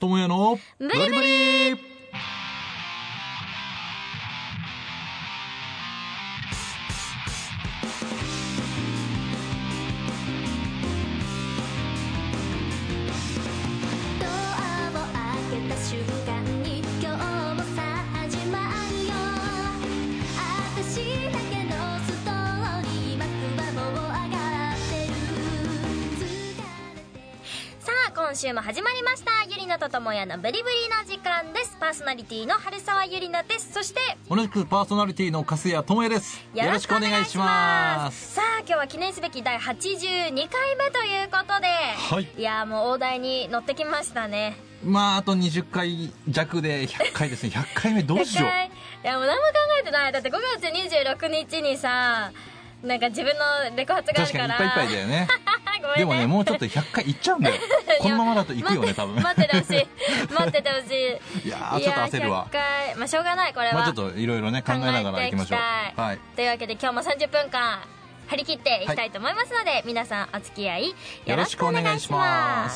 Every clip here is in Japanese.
智也のブリブリ今週も始まりました。ゆりなとともやのブリブリの時間です。パーソナリティの春沢ゆりなです。そして同じくパーソナリティの粕谷智也です。よろしくお願いします。 さあ今日は記念すべき第82回目ということで、 はい、 いやもう大台に乗ってきましたね。 まああと20回弱で100回ですね。100回目どうしよう。 いやもう何も考えてない。だって5月26日にさ、なんか自分のレコ発があるから。 確かにいっぱいいっぱいだよね。でもね、もうちょっと100回いっちゃうんだよ。このままだといくよね、多分。 待っててほしい。待っててほしい。 いやー、ちょっと焦るわ。 100回、まあしょうがない、これは。 まあちょっといろいろね、考えながら行きましょう。 はい。というわけで今日も30分間、張り切っていきたいと思いますので、皆さんお付き合いよろしくお願いします。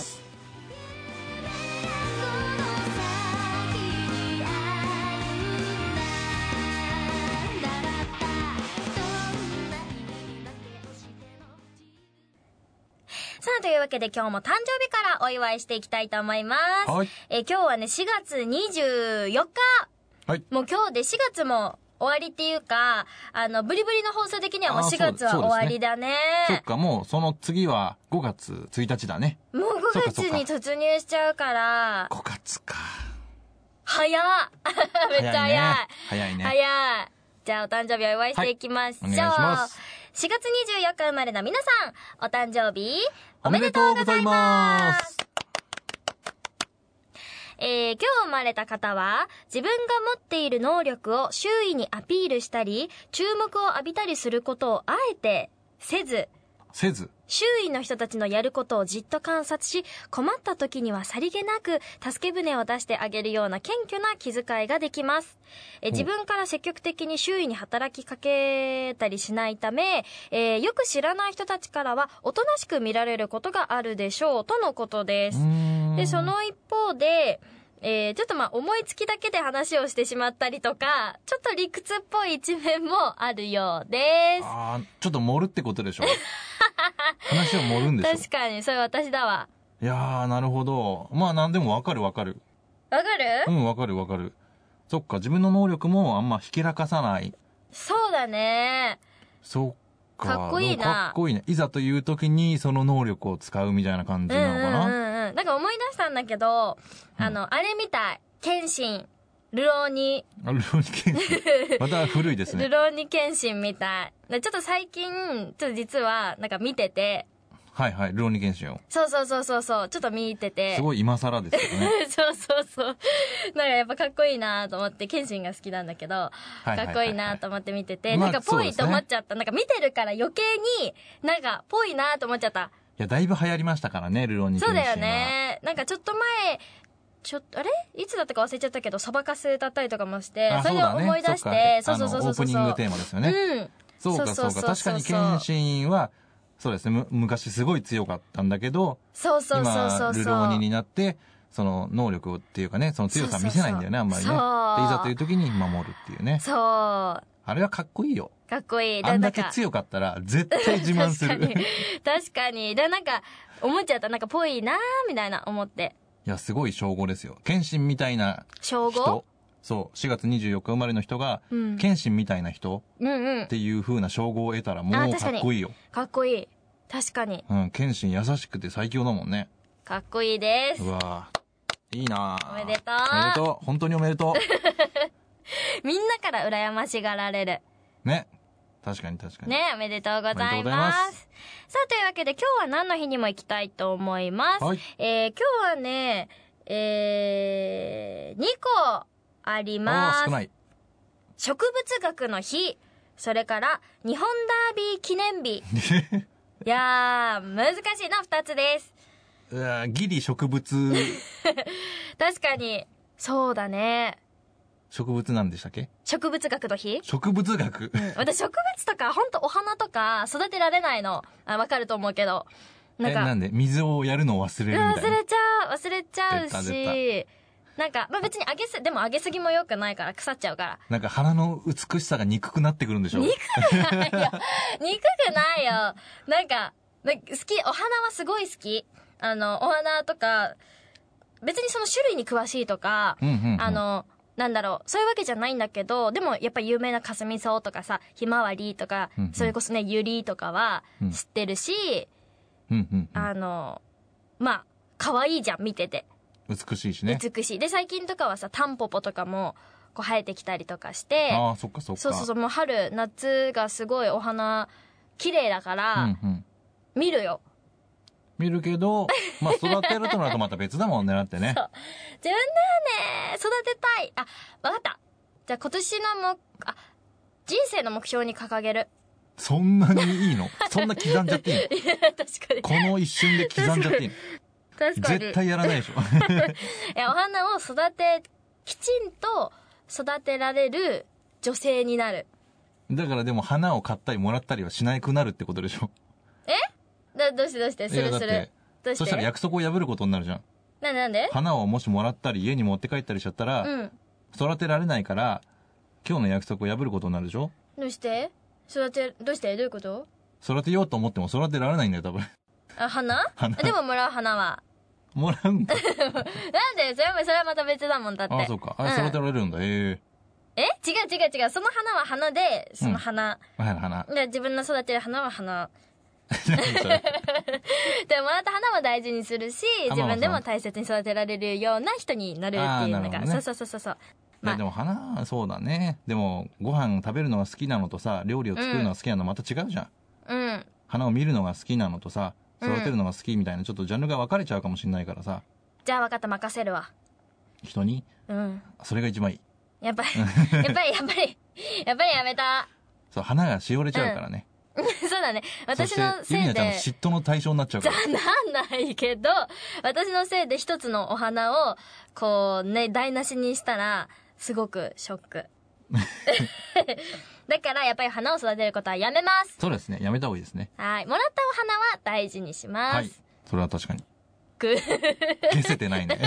さあというわけで今日も誕生日からお祝いしていきたいと思います。 はい、 今日はね4月24日、はい、もう今日で4月も終わりっていうか、ブリブリの放送的にはもう4月は終わりだね。 そっか、もうその次は5月1日だね。 もう5月に突入しちゃうから。 5月か。 早っめっちゃ早い。 早いね。 早い。じゃあお誕生日をお祝いしていきましょう。 はい、お願いします。 4月24日生まれの皆さん、お誕生日おめでとうございます。今日生まれた方は、自分が持っている能力を周囲にアピールしたり、注目を浴びたりすることをあえてせず、周囲の人たちのやることをじっと観察し、困った時にはさりげなく助け舟を出してあげるような謙虚な気遣いができます。自分から積極的に周囲に働きかけたりしないため、よく知らない人たちからはおとなしく見られることがあるでしょうとのことです。で、その一方で、ちょっとまあ思いつきだけで話をしてしまったりとか、ちょっと理屈っぽい一面もあるようです。 ちょっと盛るってことでしょ。話を盛るんでしょ。 確かに、それ私だわ。 いやー、なるほど。まあなんでもわかる。 わかる？ うん、わかる。そっか、自分の能力もあんまひけらかさない。 そうだね。 そっか。 かっこいいな。 かっこいいね。いざという時にその能力を使うみたいな感じなのかな。 なんか思い出したんだけど、あれみたい。謙信。ルローニ謙信。また古いですね。 ルローニ謙信みたい。ちょっと最近、ちょっと実は、なんか見てて。 はいはい、ルローニ謙信を。 そう。ちょっと見てて。 すごい今更ですけどね。 そう。なんかやっぱかっこいいなと思って、謙信が好きなんだけど、かっこいいなと思って見てて、なんかぽいと思っちゃった。なんか見てるから余計に、なんかぽいなと思っちゃった。 いや、だいぶ流行りましたからね、ルローニ謙信は。 そうだよね。なんかちょっと前、あれいつだったか忘れちゃったけど、そばかす歌ったりとかもして、それを思い出して、そう。 オープニングテーマですよね。 うん。 そうか。確かに謙信は、そうですね、昔すごい強かったんだけど、 そう。 今、ルローニになって、その能力っていうかね、その強さ見せないんだよね、あんまりね。で、いざという時に守るっていうね。 そう。 あれはかっこいいよ。 かっこいい。 あんだけ強かったら、絶対自慢する。 確かに。なんか、思っちゃった。なんかぽいなーみたいな思って。 いや、すごい称号ですよ。謙信みたいな人。 称号？ そう。4月24日生まれの人が、謙信みたいな人っていう風な称号を得たらもうかっこいいよ。 かっこいい。確かに。 うん、謙信優しくて最強だもんね。 かっこいいです。 うわいいなおめでとう。 本当におめでとう。みんなから羨ましがられる。 ね。確かに。 ね、おめでとうございます。さあ、というわけで今日は何の日にも行きたいと思います。 はい。 今日はね、2個あります。 少ない。 植物学の日、それから日本ダービー記念日。いやー、難しいな、2つです。 ギリ植物。 確かに、そうだね。 植物なんでしたっけ？ 植物学の日？ 植物学。 私植物とか、ほんとお花とか育てられないの。わかると思うけど。 なんで水をやるのを忘れるみたいな。 忘れちゃうし、なんか、別にでも揚げすぎも良くないから腐っちゃうから。 なんか鼻の美しさが憎くなってくるんでしょ？ 憎くないよ。憎くないよ。なんか好き、お花はすごい好き。お花とか、別にその種類に詳しいとか、なんだろう、そういうわけじゃないんだけど、でもやっぱ有名なカスミソウとかさ、ひまわりとか、それこそね、ユリとかは知ってるし、まあ、可愛いじゃん、見てて。 美しいしね。 美しい。で、最近とかはさ、タンポポとかも、こう生えてきたりとかして。 ああ、そっかそっか。 そう、もう春、夏がすごいお花、綺麗だから、見るよ。 見るけど、まあ育てるとなるとまた別だもんね、だってね。 そう。自分ではね、育てたい。あ、わかった。じゃあ今年の人生の目標に掲げる。 そんなにいいの？そんな刻んじゃっていいの？ いや、確かに。 この一瞬で刻んじゃっていいの？ 確かに。 絶対やらないでしょ。 お花をきちんと育てられる女性になる。 だからでも花を買ったりもらったりはしなくなるってことでしょ？ どうしてする。どうして？ そしたら約束を破ることになるじゃん。 なんで？ 花をもしもらったり家に持って帰ったりしちゃったら、育てられないから、今日の約束を破ることになるでしょ？ どうして？どういうこと？ 育てようと思っても育てられないんだよ、多分。 花でももらう花は。 もらうんだ。なんでそれはまた別だもんだって。 あ、そうか。育てられるんだ。違う。 その花は花で、その花。 花。 で、自分の育てる花は花。でももらった花も大事にするし、自分でも大切に育てられるような人になるっていうのが、そう。 いやでも花、そうだね。でもご飯食べるのが好きなのとさ、料理を作るのが好きなのまた違うじゃん。花を見るのが好きなのとさ、育てるのが好きみたいなちょっとジャンルが分かれちゃうかもしれないからさ。 じゃあ分かった、任せるわ。 人に？それが一番いい。 やっぱりやめた。 そう、花がしおれちゃうからね。 そうだね。私のせいで。 ゆりなちゃんの嫉妬の対象になっちゃうから。 なんないけど、私のせいで一つのお花を、こうね、台無しにしたら、すごくショック。だからやっぱり花を育てることはやめます。 そうですね。やめた方がいいですね。 はい。もらったお花は大事にします。はい。 それは確かに。消せてないね。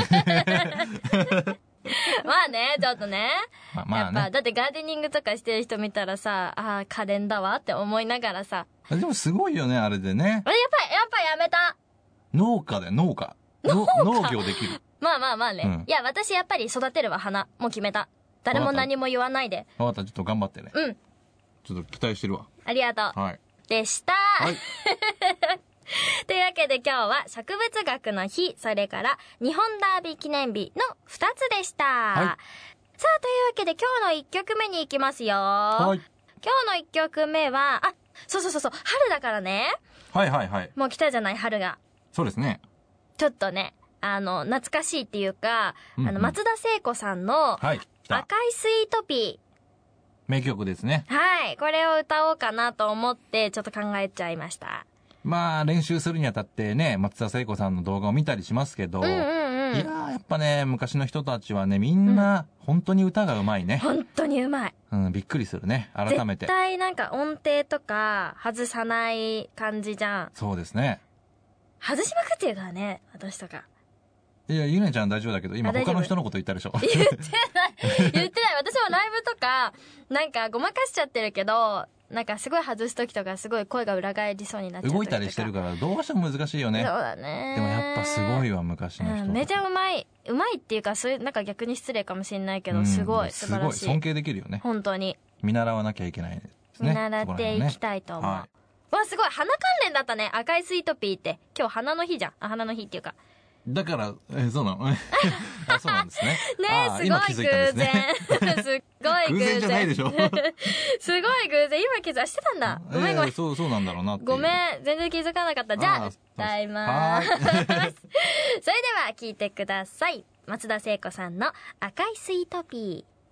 まあね、ちょっとね。 まあね。 やっぱ、だってガーデニングとかしてる人見たらさ、可憐だわって思いながらさ。 でもすごいよね、あれでね。 やっぱやめた。 農家で農業できる。 まあね。いや、私やっぱり育てるわ、花。もう決めた。誰も何も言わないで。 わかった、ちょっと頑張ってね。ちょっと期待してるわ。 ありがとう。 はい。 でした。はい。というわけで今日は植物学の日、それから日本ダービー記念日の2つでした。はい、さあ、というわけで今日の1曲目に行きますよ。はい。今日の1曲目は、そう、春だからね。 はい。 もう来たじゃない、春が。 そうですね。 ちょっとね、懐かしいっていうか、松田聖子さんの、赤いスイートピー。 名曲ですね。 はい。これを歌おうかなと思って、ちょっと考えちゃいました。 まあ、練習するにあたってね、松田聖子さんの動画を見たりしますけど、いやー、やっぱね、昔の人たちはね、みんな、本当に歌がうまいね。 本当にうまい。 びっくりするね、改めて。 絶対なんか音程とか、外さない感じじゃん。 そうですね。 外しまくってるからね、私とか。 いや、ゆねちゃん大丈夫だけど、今他の人のこと言ったでしょ。 言ってない。私もライブとか、なんかごまかしちゃってるけど、なんかすごい外すときとかすごい声が裏返りそうになっちゃう。 動いたりしてるからどうしても難しいよね。 そうだね。 でもやっぱすごいわ、昔の人。 めちゃうまい。うまいっていうか、そういう、なんか逆に失礼かもしれないけど、すごい素晴らしい。 すごい尊敬できるよね。 本当に。 見習わなきゃいけないですね。 見習っていきたいと思う。わ、すごい。花関連だったね。赤いスイートピーって。今日花の日じゃん。花の日っていうか。 だから、そうなのそうなんですね。 ねすごい偶然。すごい偶然。 偶然じゃないでしょ。 すごい偶然。今気づかしてたんだ。ごめん。 そうなんだろうなって。 ごめん。全然気づかなかった。じゃあ、歌いまーす。それでは聴いてください。松田聖子さんの赤いスイートピー。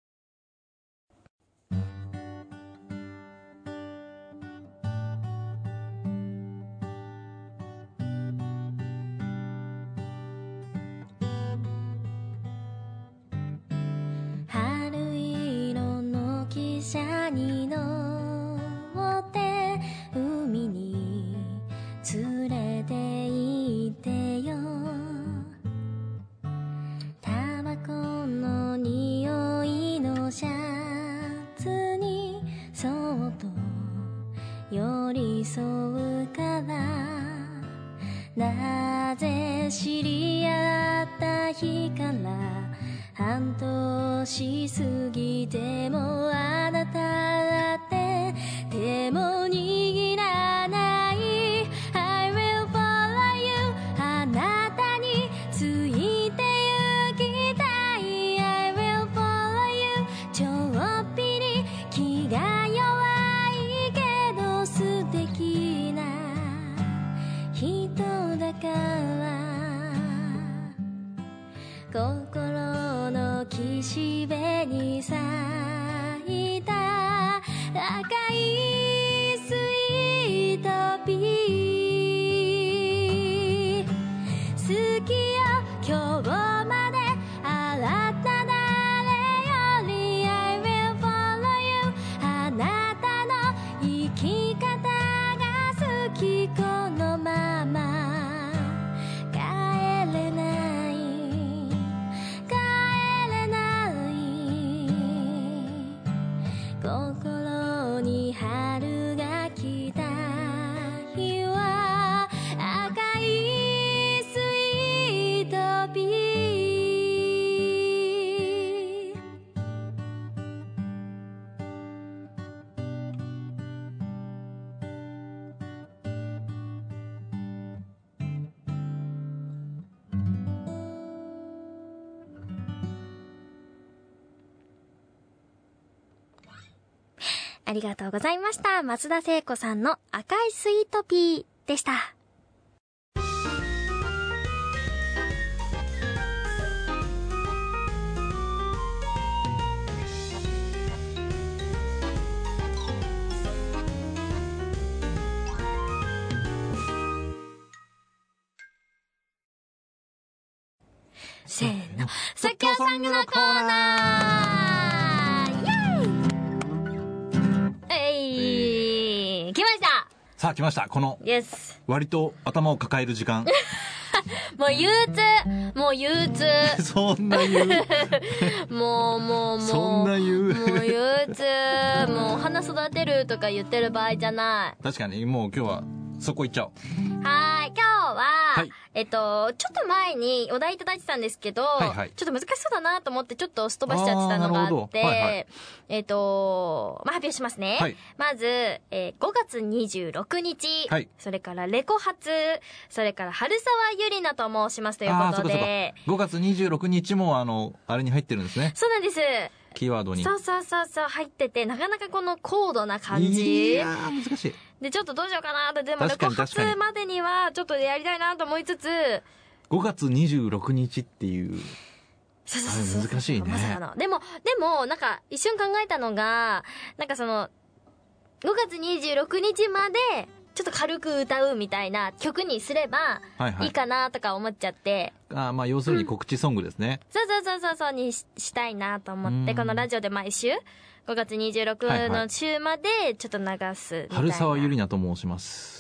に乗って海に連れて知り合った日から半年過ぎてもあなただって手も握らない。 I will follow you あなたについて行きたい。 I will follow you ちょっぴり気が弱いけど素敵な人だから。心の岸辺に咲いた赤いスイートピー。好きよ今日まで新たなれより。 I will follow you あなたの生き方が好き。このまま帰れない帰れない。心に春が来た日は赤いスイートピー。ありがとうございました。松田聖子さんの赤いスイートピーでした。せーの、即興ソングのコーナー。イエーイ、来ました。 さあ来ました。この割と頭を抱える時間もう憂鬱、もう憂鬱そんな言うもうそんな言うもう憂鬱、もう花育てるとか言ってる場合じゃない。 確かにもう今日はそこ行っちゃおう。 はい、今日は、はい、ちょっと前にお題いただいてたんですけど、はいはい、ちょっと難しそうだなと思ってちょっとすっ飛ばしちゃってたのがあって、はいはい、発表しますね。はい、まず、5月26日、はい、それからレコ発、それから春沢ゆりなと申しますということで、 5月26日もあれに入ってるんですね。 そうなんです。 キーワードに。 そう入ってて、なかなかこの高度な感じ。 いやー、難しい。 で、ちょっとどうしようかなって、でもレコ発までにはちょっとやりたいなと思いつつ、 5月26日っていう。そう難しいね。 まさかの。でも、なんか一瞬考えたのが、なんかその、5月26日まで、ちょっと軽く歌うみたいな曲にすればいいかなとか思っちゃって、 はいはい、まあ要するに告知ソングですね。 そうにしたいなと思って、このラジオで毎週5月26の週までちょっと流すみたいな。 春沢ゆりなと申します。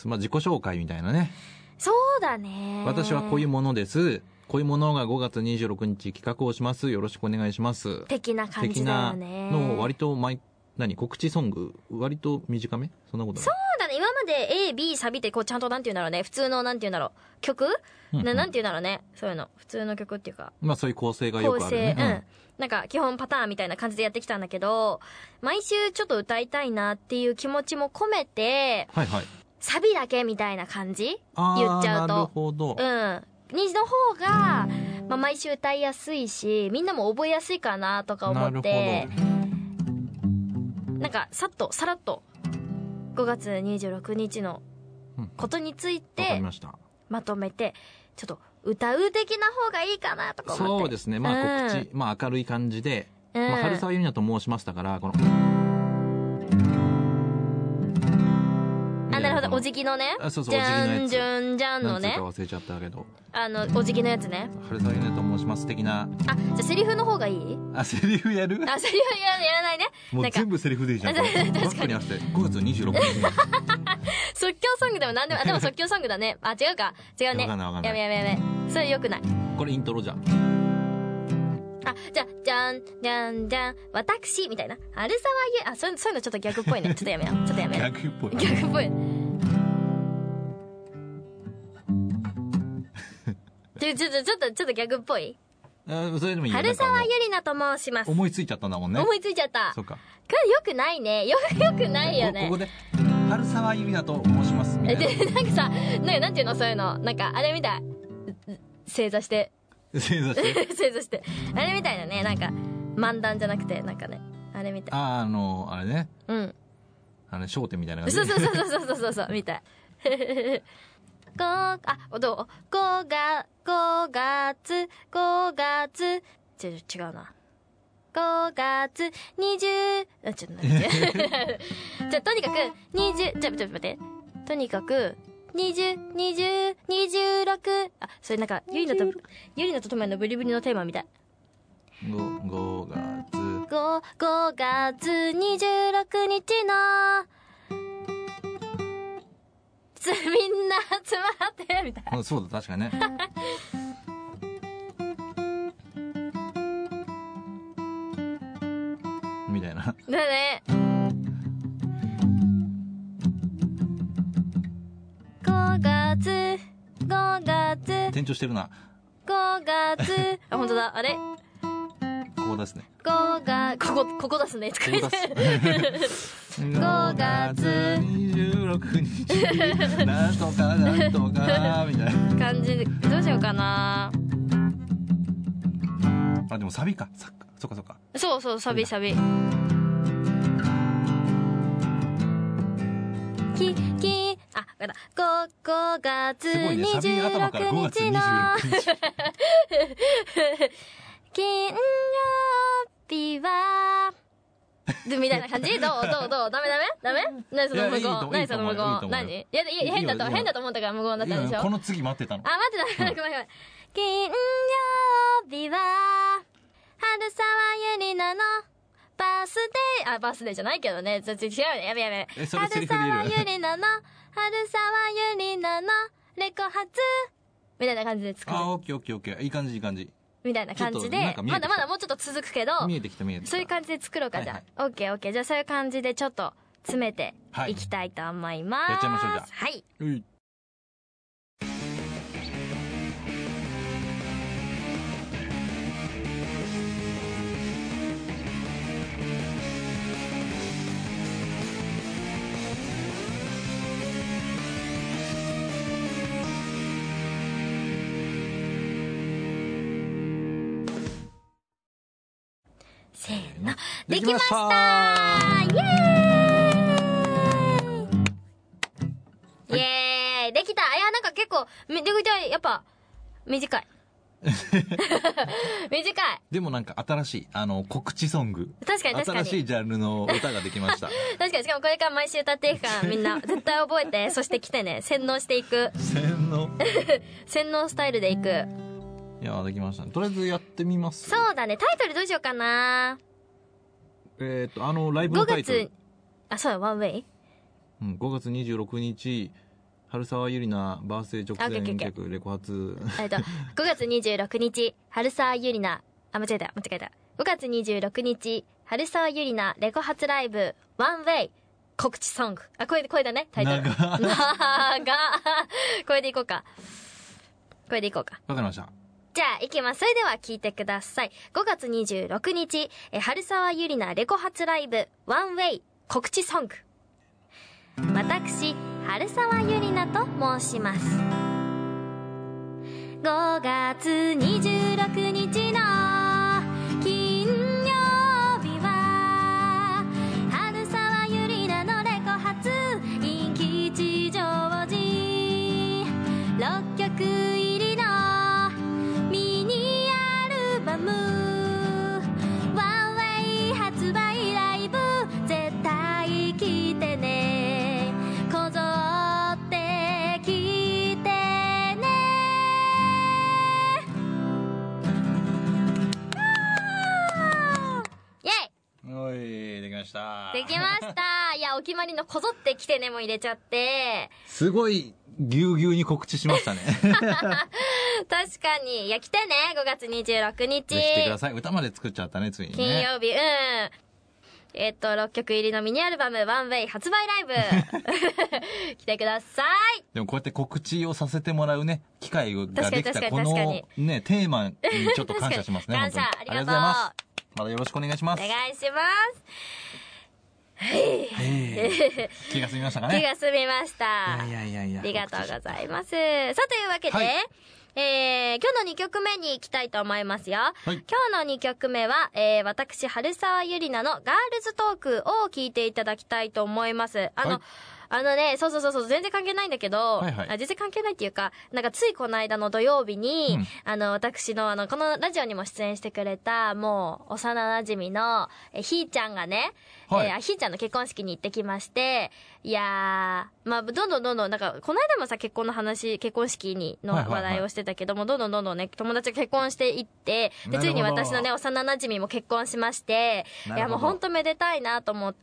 まあ自己紹介みたいなね。 そうだね。 私はこういうものです。こういうものが5月26日企画をします。よろしくお願いします。 的な感じだよね。 的なの割と告知ソング割と短め？そんなことない。 そうだね。今まで A、B サビってこうちゃんとなんて言うんだろうね。普通のなんて言うんだろう。曲？なんて言うんだろうね。そういうの。普通の曲っていうか。 まあそういう構成がよくあるね。 なんか基本パターンみたいな感じでやってきたんだけど、毎週ちょっと歌いたいなっていう気持ちも込めて、はいはい。サビだけみたいな感じ？言っちゃうと。 なるほど。 虹の方が、まあ毎週歌いやすいし、みんなも覚えやすいかなとか思って。なるほど。なんかさらっと5月26日のことについてまとめてちょっと歌う的な方がいいかなとか思って。 そうですね。まあ告知、まあ明るい感じで、まあ春沢ゆりなと申しましたから、このなるほど、お辞儀のね。 そう、 じゃんじゃんじゃんのね。 何つうか忘れちゃったけど。 お辞儀のやつね。 春沢ゆりなと申します的な。 じゃあセリフの方がいい？ セリフやる？ セリフやらないね。 もう全部セリフでいいじゃん。確かに。5月26日。 即興ソングでも何でも、でも即興ソングだね。違うか。違うね。やめ。それ良くない。 これイントロじゃん。 じゃん、じゃん、じゃん、私、みたいな。春沢ゆ、そういうのちょっと逆っぽいね。ちょっとやめよう。 逆っぽい。 ちょっとギャグっぽい。 それでもいいよ。 春沢ゆりなと申します。 思いついちゃったんだもんね。 思いついちゃった。 そうか。 これよくないね。よくないよね。 ここで、春沢ゆりなと申します。みたいな。 で、なんかさ、なんていうのそういうの。なんか、あれみたい。正座して。 正座して。 正座して。あれみたいなね。なんか、漫談じゃなくて、なんかね。あれみたい。 あれね。 うん。 笑点みたいな感じ。 そう、みたい。5月、違うな。5月20、ちょっと待って。じゃあ、とにかく、ちょっと待って。とにかく、26、それなんか、ゆりなととものブリブリのテーマみたい。 5 月26日の、みんな集まってみたいな。 そうだ、確かにね。みたいな。だね。5月。 転調してるな。 5月。あ、本当だ。あれここですね。 ここ出すね。5月 26日なんとかみたいな感じでどうしようかな。 あ、でもサビか。そっか。 そうサビ。5月26日の金曜日はみたいな感じ。どうダメ何その無言何いや変だと思ったから無言だったんでしょ。 この次待ってたの。 待ってた。ごめん。金曜日は春沢ゆりなのバースデーじゃないけどね。違うね。やべ。 春沢ゆりなのレコ発みたいな感じで作る。 オッケー。いい感じ。 みたいな感じで、まだもうちょっと続くけど、 見えてきた。 そういう感じで作ろうか、じゃあ。オッケー。じゃあそういう感じでちょっと詰めていきたいと思います。 やっちゃいましょう、じゃあ。 はい。せーの。できましたー。イエーイできた。いや、なんか結構、やっぱ、短い。短い。 でもなんか新しい、告知ソング。 確かに。 新しいジャンルの歌ができました。 確かに、しかもこれから毎週歌っていくから、みんな、絶対覚えて、そして来てね、洗脳していく。 洗脳スタイルでいく。 いや、できましたね。とりあえずやってみます。 そうだね。タイトルどうしようかな。 ライブのタイトル。 そうだ、ワンウェイ。 5月26日、春沢ゆりなバースデー直前曲レコ発。 5月26日、春沢ゆりな、間違えた。5月26日、春沢ゆりなレコ発ライブ、ワンウェイ、告知ソング。これだね、タイトル。これでいこうか。 わかりました。 じゃあ、いきます。それでは聞いてください。5月26日、春沢ゆりなレコ発ライブ、ワンウェイ、告知ソング。私、春沢ゆりなと申します。5月26日の金曜日は、春沢ゆりなのレコ発、in吉祥寺、6曲入りのミニアルバム、ワンウェイ発売ライブ、絶対来てね、こぞって来てね。イェイ。 おい、できました。 できました。いや、お決まりのこぞって来てねも入れちゃって。 すごいぎゅうぎゅうに告知しましたね。 確かに。いや、来てね、5月26日。 来てください。歌まで作っちゃったね、ついにね。 金曜日、 6曲入りのミニアルバムワンウェイ発売ライブ来てください。 でもこうやって告知をさせてもらうね機会ができたこのねテーマにちょっと感謝しますね。 感謝、ありがとうございます。 またよろしくお願いします。 お願いします。 気が済みましたかね。 気が済みました。 いやありがとうございます。さあ、というわけで、今日の2曲目に行きたいと思いますよ。今日の2曲目は、私、春沢ゆりなのガールズトークを聞いていただきたいと思います。そう、全然関係ないんだけど、全然関係ないっていうか、なんかついこの間の土曜日に、私のこのラジオにも出演してくれた、もう、幼馴染の、ひーちゃんがね、ひーちゃんの結婚式に行ってきまして、いやー、まあ、どんどん、なんか、この間もさ、結婚式の話題をしてたけども、どんどんね、友達が結婚していって、で、ついに私のね、幼馴染も結婚しまして、いや、もうほんとめでたいなと思って、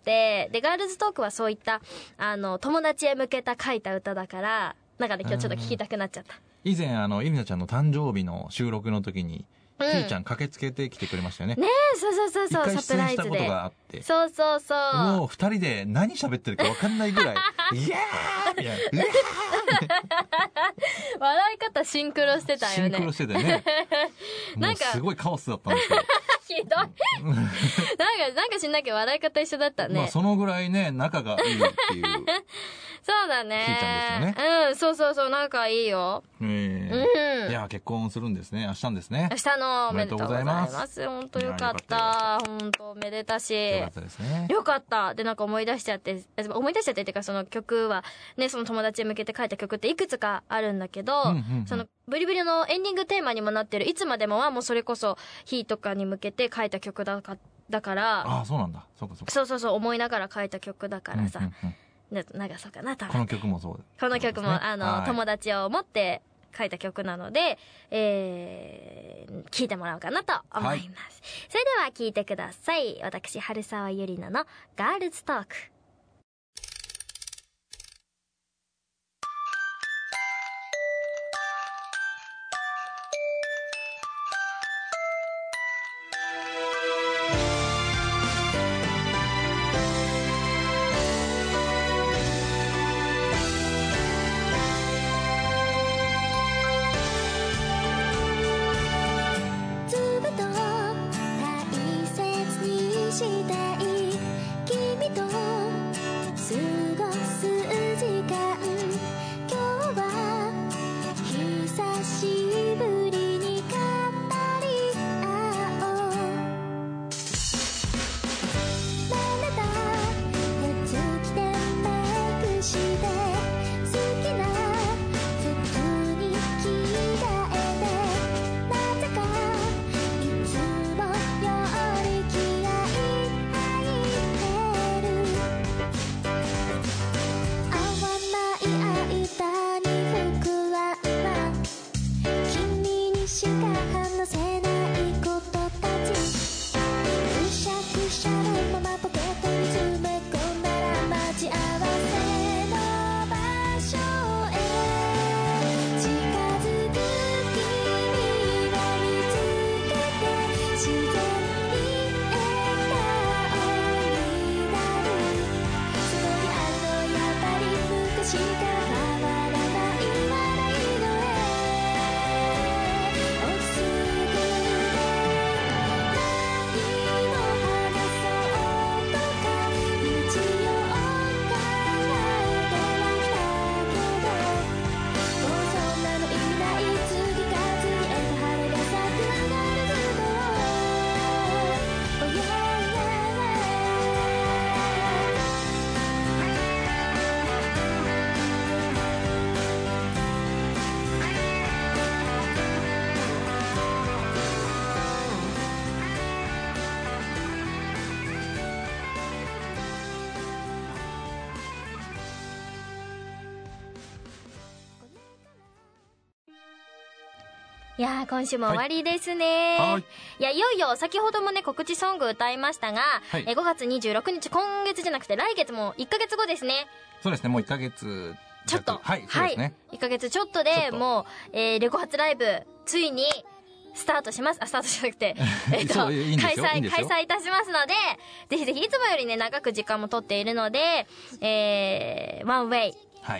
で、ガールズトークはそういった、友達へ向けた書いた歌だから、なんかね、今日ちょっと聞きたくなっちゃった。 以前、ゆりなちゃんの誕生日の収録の時に、ひーちゃん駆けつけてきてくれましたよね。 ねえ、そう、サプライズで。 一回出演したことがあって。 そう。 もう二人で何喋ってるか分かんないぐらい、いやーみたいな。 笑い方シンクロしてたよね。 シンクロしてたよね。なんかすごいカオスだったんですけど。 ひどい。なんか知んなきゃ笑い方一緒だったね。 まあそのぐらいね、仲がいいっていう。 そうだね。 ひーちゃんですよね。 そう、仲いいよ。 いや、結婚するんですね。明日ですね。 明日のおめでとうございます。本当よかった。本当めでたし。 よかったですね。 よかった。で、なんか思い出しちゃってっていうか、その曲は、ね、その友達に向けて書いた曲っていくつかあるんだけど、その、ブリブリのエンディングテーマにもなってる、いつまでもはもうそれこそ、ヒーとかに向けて書いた曲だから。 ああ、そうなんだ。そうか。 そう、思いながら書いた曲だからさ。長そうかな、多分。 この曲もそう。 この曲も、友達を持って書いた曲なので、聴いてもらおうかなと思います。それでは聴いてください。私、春沢ゆりなのガールズトーク。いやー、今週も終わりですね。いや、いよいよ先ほどもね、告知ソング歌いましたが、5月26日、今月じゃなくて来月も1ヶ月後ですね。 そうですね、もう1ヶ月ちょっと。 はい、そうですね。 1ヶ月ちょっとで、もう、レコ発ライブ、ついに、 スタートします。スタートじゃなくて、 そういいんですよいいんですよ開催いたしますので、ぜひぜひいつもよりね、長く時間も取っているので、ワンウェイ。 はい。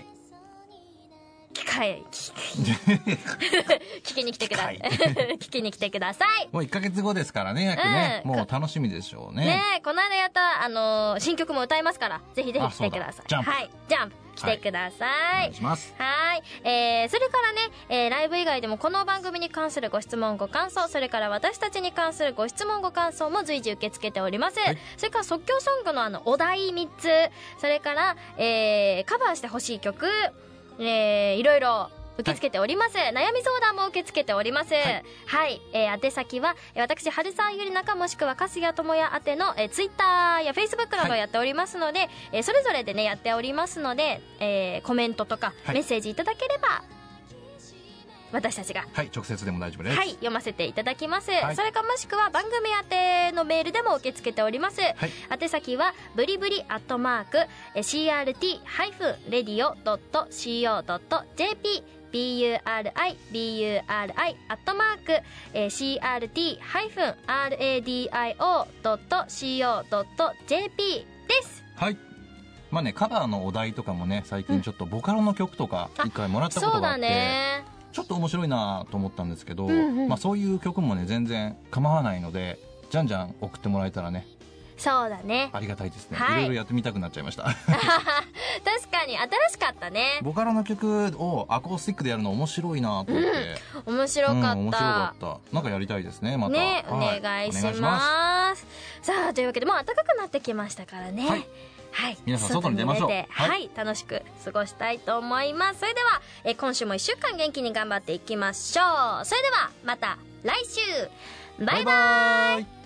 聞きに来てください。聞きに来てください。 もう1ヶ月後ですからね、約ね。もう楽しみでしょうね。 ねえ、この間やった、新曲も歌いますから、ぜひぜひ来てください。 ジャンプ。 はい。ジャンプ。来てください。 お願いします。 はい。それからね、ライブ以外でもこの番組に関するご質問ご感想、それから私たちに関するご質問ご感想も随時受け付けております。はい、それから即興ソングのお題3つ、それから、カバーしてほしい曲、いろいろ受け付けております。はい、悩み相談も受け付けております。はい。宛先は、私、春沢ゆりなかもしくは粕谷智也宛ての、ツイッターやフェイスブックなどをやっておりますので、それぞれでね、やっておりますので、コメントとか、メッセージいただければ、私たちが、 はい、直接でも大丈夫です。 はい、読ませていただきます。はい、それかもしくは番組宛てのメールでも受け付けております。はい、宛先はブリブリ@crt-radio.co.jp buri@crt-radio.co.jp です。 はい。まあね、カバーのお題とかもね、最近ちょっとボカロの曲とか一回もらったことがあって、ちょっと面白いなと思ったんですけど、まあそういう曲もね、全然構わないので、じゃんじゃん送ってもらえたらね、 そうだね、 ありがたいですね。いろいろやってみたくなっちゃいました確かに新しかったね。 ボカロの曲をアコースティックでやるの面白いなと思って、 面白かった、 面白かった。なんかやりたいですね、またね、お願いします。さあ、というわけでもう暖かくなってきましたからね。はい、 皆さん外に出ましょう。 はい、楽しく過ごしたいと思います。それでは、今週も1週間元気に頑張っていきましょう。それではまた来週、バイバイ。